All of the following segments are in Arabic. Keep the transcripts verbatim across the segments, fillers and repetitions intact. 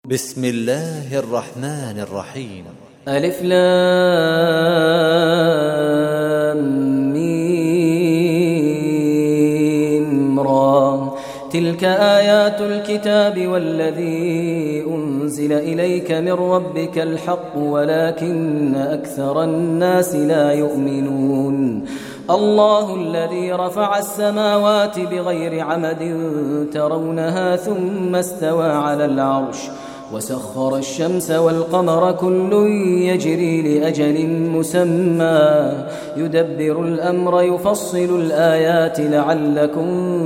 بسم الله الرحمن الرحيم. ألف لام ميم را. تلك آيات الكتاب والذي أنزل إليك من ربك الحق ولكن أكثر الناس لا يؤمنون. الله الذي رفع السماوات بغير عمد ترونها ثم استوى على العرش وسخر الشمس والقمر كل يجري لأجل مسمى يدبر الأمر يفصل الآيات لعلكم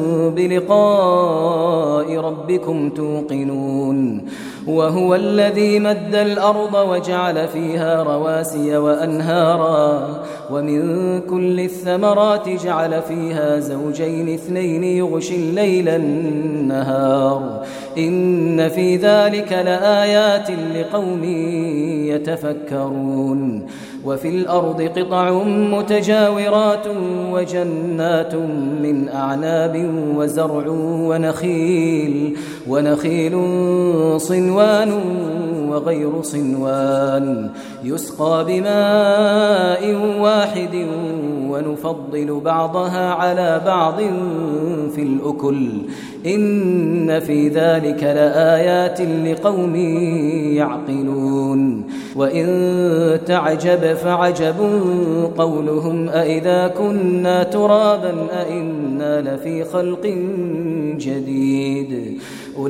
بلقاء ربكم توقنون. وهو الذي مد الأرض وجعل فيها رواسي وأنهارا ومن كل الثمرات جعل فيها زوجين اثنين يغشي الليل النهار إن في ذلك لآيات لقوم يتفكرون. وفي الأرض قطع متجاورات وجنات من أعناب وزرع ونخيل ونخيل صنوان وغير صنوان يسقى بماء واحد ونفضل بعضها على بعض في الأكل إن في ذلك لآيات لقوم يعقلون. وإن تعجب فعجب قولهم أإذا كنا ترابا أإنا لفي خلق جديد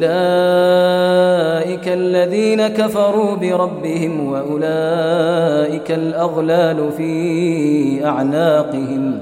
أولئك الذين كفروا بربهم وأولئك الأغلال في أعناقهم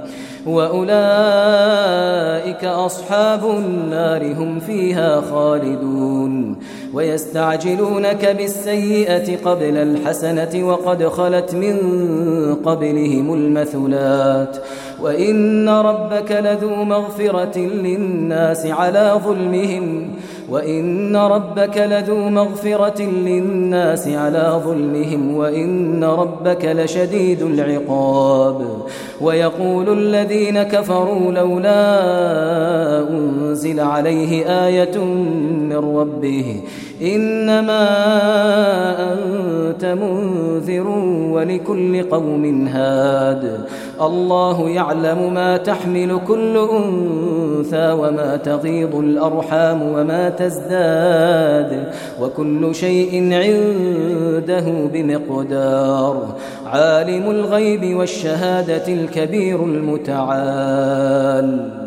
وأولئك أصحاب النار هم فيها خالدون. ويستعجلونك بالسيئة قبل الحسنة وقد خلت من قبلهم المثلات وإن ربك لذو مغفرة للناس على ظلمهم وإن ربك لذو مغفرة للناس على ظلمهم وإن ربك لشديد العقاب. ويقول الذين كفروا لولا أنزل عليه آية من ربه إنما أنت منذر ولكل قوم هاد. الله يعلم ما تحمل كل أنثى وما تغيض الأرحام وما تزداد وكل شيء عنده بمقدار. عالم الغيب والشهادة الكبير المتعال.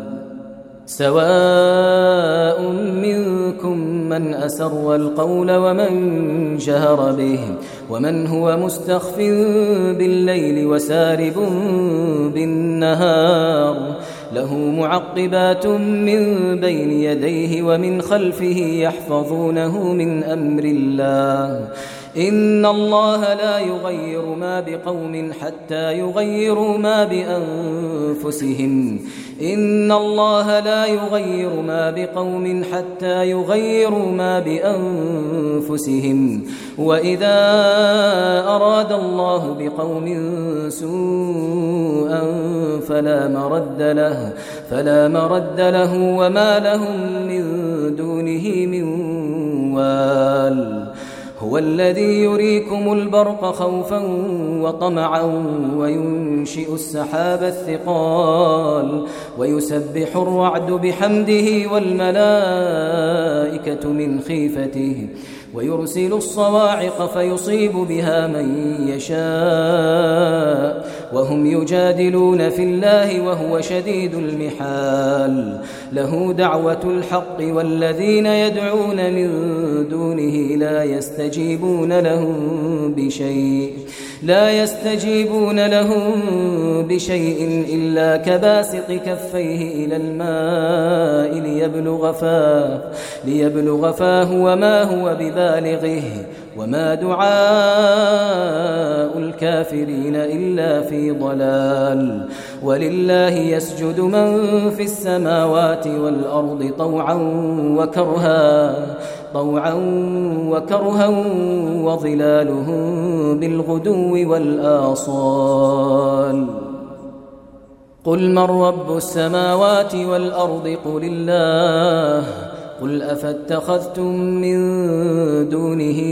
سواء منكم من أسر القول ومن جهر به ومن هو مستخف بالليل وسارب بالنهار له معقبات من بين يديه ومن خلفه يحفظونه من أمر الله إن الله لا يغير ما بقوم حتى يغيروا ما بأنفسهم إن الله لا يغير ما بقوم حتى يغيروا ما بأنفسهم وإذا أراد الله بقوم سوءا فلا مرد له فلا مرد له وما لهم من دونه من وال. هو الذي يريكم البرق خوفا وطمعا وينشئ السحاب الثقال ويسبح الرعد بحمده والملائكة من خيفته ويرسل الصواعق فيصيب بها من يشاء وهم يجادلون في الله وهو شديد المحال. له دعوة الحق والذين يدعون من دونه لا يستجيبون لهم بشيء لا يستجيبون لهم بشيء إلا كباسط كفيه إلى الماء ليبلغ فاه ليبلغ فاه وما هو ببالغه وما دعاء الكافرين إلا في ضلال. ولله يسجد من في السماوات والأرض طوعا وكرها طوعا وكرها وظلالهم بالغدو والآصال. قل من رب السماوات والأرض قل الله قل أفاتخذتم من دونه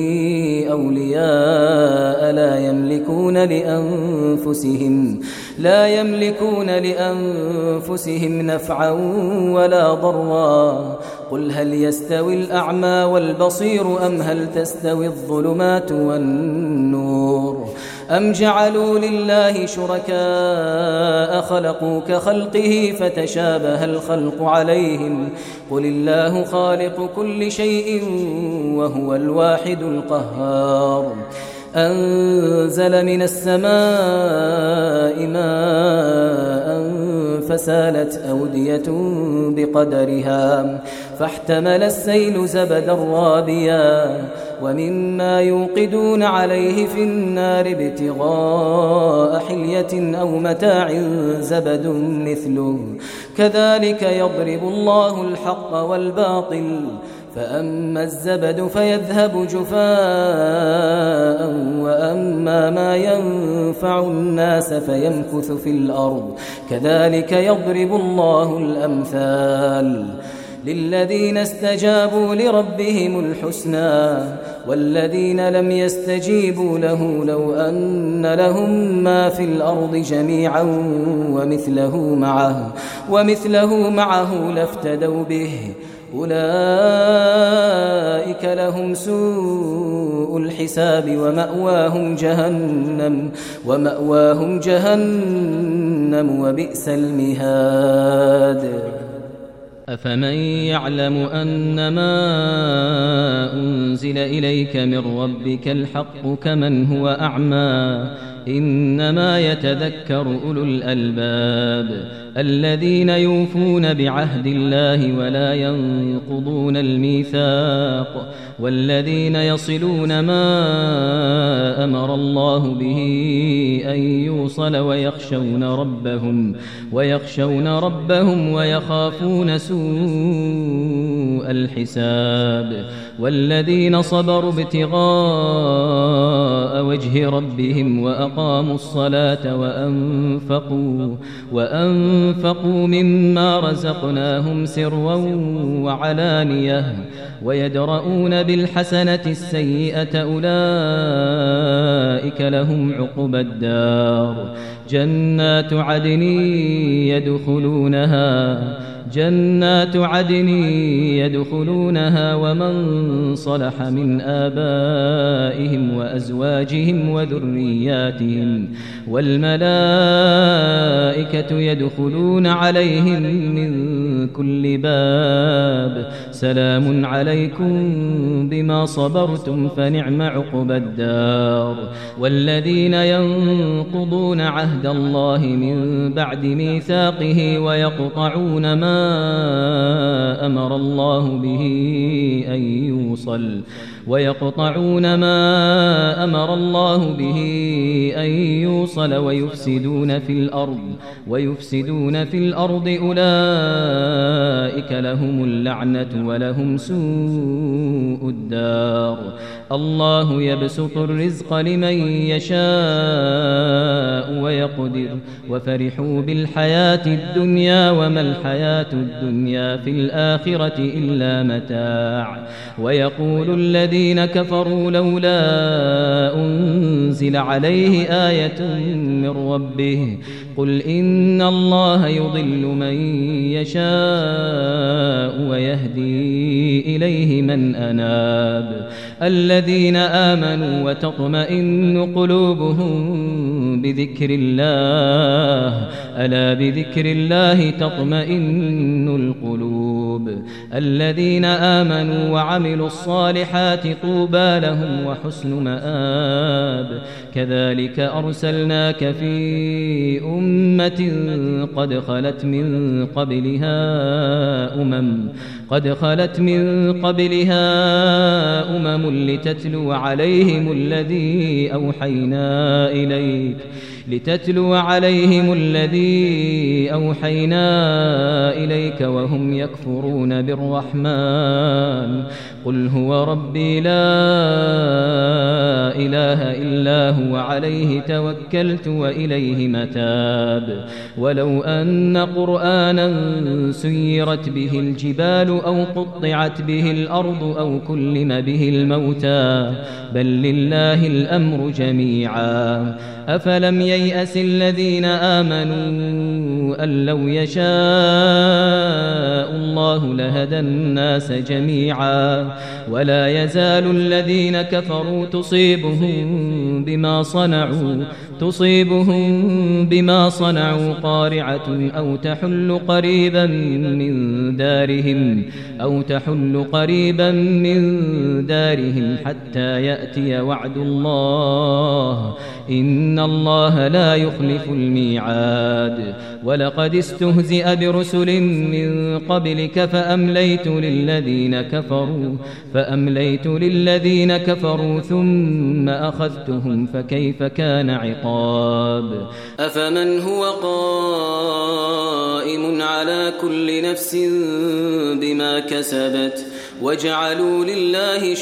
أولياء لا يملكون لأنفسهم لا يملكون لأنفسهم نفعا ولا ضرا قل هل يستوي الأعمى والبصير أم هل تستوي الظلمات والنور أم جعلوا لله شركاء خلقوا كخلقه فتشابه الخلق عليهم قل الله خالق كل شيء وهو الواحد القهار أنزل من السماء ماء فسالت أودية بقدرها فاحتمل السيل زبدا رابيا ومما يوقدون عليه في النار ابتغاء حلية أو متاع زبد مثله كذلك يضرب الله الحق والباطل فأما الزبد فيذهب جفاء وأما ما ينفع الناس فيمكث في الأرض كذلك يضرب الله الأمثال للذين استجابوا لربهم الحسنى والذين لم يستجيبوا له لو أن لهم ما في الأرض جميعا ومثله معه, ومثله معه لافتدوا به أولئك لهم سوء الحساب ومأواهم جهنم ومأواهم جهنم وبئس المهاد أفمن يعلم أنما أنزل إليك من ربك الحق كمن هو أعمى إنما يتذكر أولو الألباب الذين يوفون بعهد الله ولا ينقضون الميثاق والذين يصلون ما أمر الله به أن يوصل ويخشون ربهم ويخشون ربهم ويخافون سوء الحساب والذين صبروا ابتغاء وجه ربهم وأقاموا الصلاة وأنفقوا وأنفقوا مما رزقناهم سرا وعلانية ويدرؤون بالحسنة السيئة أولئك لهم عقبى الدار جنات عدن يدخلونها جنات عدن يدخلونها ومن صلح من آبائهم وأزواجهم وذرياتهم والملائكة يدخلون عليهم من كل باب سلام عليكم بما صبرتم فنعم عقبى الدار والذين ينقضون عهد الله من بعد ميثاقه ويقطعون ما أمر الله به أن يوصل ويقطعون ما أمر الله به أن يوصل ويفسدون في الأرض ويفسدون في الأرض أولئك لهم اللعنة ولهم سوء الدار الله يبسط الرزق لمن يشاء ويقدر وفرحوا بالحياة الدنيا وما الحياة الدنيا في الآخرة إلا متاع ويقول الذين كفروا لولا أنزل عليه آية من ربه قل إن الله يضل من يشاء ويهدي إليه من أناب الذين آمنوا وتطمئن قلوبهم بذكر الله ألا بذكر الله تطمئن القلوب الذين آمنوا وعملوا الصالحات طوبى لهم وحسن مآب كذلك أرسلناك في أمة قد خلت من قبلها أمم قد خلت من قبلها أمم لتتلو عليهم الذي أوحينا إليك لتتلو عليهم الذي أوحينا إليك وهم يكفرون بالرحمن قل هو ربي لا إله إلا هو عليه توكلت وإليه متاب ولو أن قرآنا سيرت به الجبال أو قطعت به الأرض أو كلم به الموتى بل لله الأمر جميعا أفلم ييأس الذين آمنوا أن لو يشاء الله لهدى الناس جميعا ولا يزال الذين كفروا تصيبهم بما صنعوا تصيبهم بما صنعوا قارعة أو تحل قريبا من دارهم أو تحل قريبا من دارهم حتى يأتي وعد الله إن الله لا يخلف الميعاد ولقد استهزئ برسل من قبلك فأمليت للذين كفروا فأمليت للذين كفروا ثم أخذتهم فكيف كان عقاب أفمن هو قائم على كل نفس بما كسبت وجعلوا لله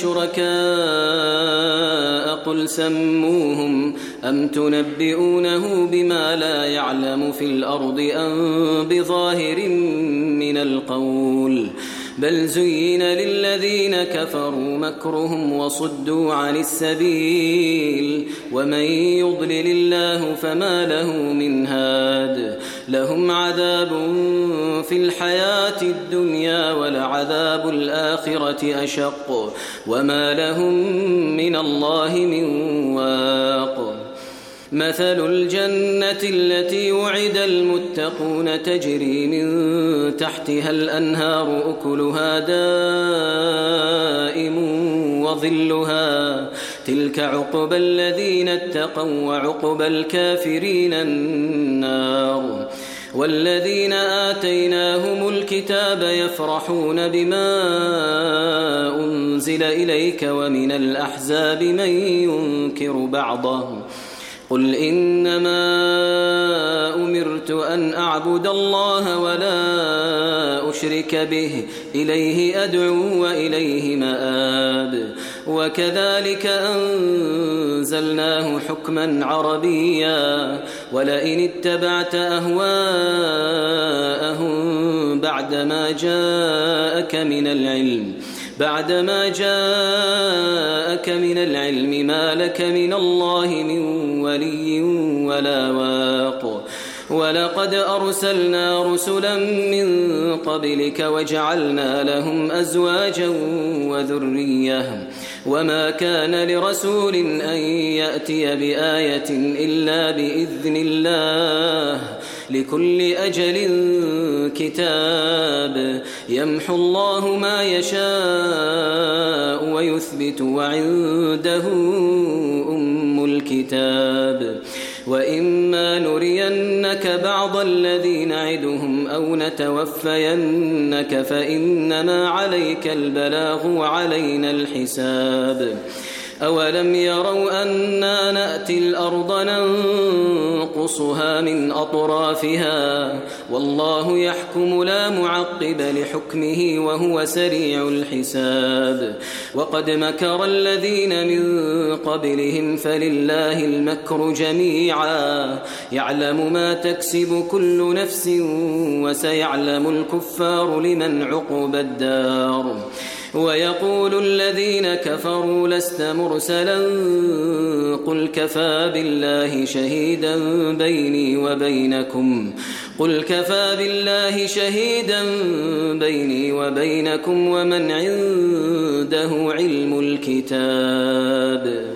شركاء قل سموهم أم تنبئونه بما لا يعلم في الأرض أم بظاهر من القول بل زين للذين كفروا مكرهم وصدوا عن السبيل ومن يضلل الله فما له من هاد لهم عذاب في الحياة الدنيا ولعذاب الآخرة أشق وما لهم من الله من واق مثل الجنة التي وعد المتقون تجري من تحتها الأنهار أكلها دائم وظلها تلك عقبى الذين اتقوا وعقبى الكافرين النار والذين آتيناهم الكتاب يفرحون بما أنزل إليك ومن الأحزاب من ينكر بعضه قل إنما أمرت أن أعبد الله ولا أشرك به إليه أدعو وإليه مآب وكذلك أنزلناه حكما عربيا ولئن اتبعت أهواءهم بعدما جاءك من العلم بعدما جاءك من العلم ما لك من الله من ولي ولا واق ولقد أرسلنا رسلا من قبلك وجعلنا لهم أزواجا وذرية وما كان لرسول أن يأتي بآية إلا بإذن الله لكل أجل كتاب يمحو الله ما يشاء ويثبت وعنده أم الكتاب وإما نرينك بعض الذي نعدهم أو نتوفينك فإنما عليك البلاغ وعلينا الحساب أولم يروا أنا نأتي الأرض ننقصها من أطرافها والله يحكم لا معقب لحكمه وهو سريع الحساب وقد مكر الذين من قبلهم فلله المكر جميعا يعلم ما تكسب كل نفس وسيعلم الكفار لمن عقبى الدار ويقول الذين كفروا لست مرسلا قل كفى بالله شهيدا بيني وبينكم قل كفى بالله شهيدا بيني وبينكم ومن عنده علم الكتاب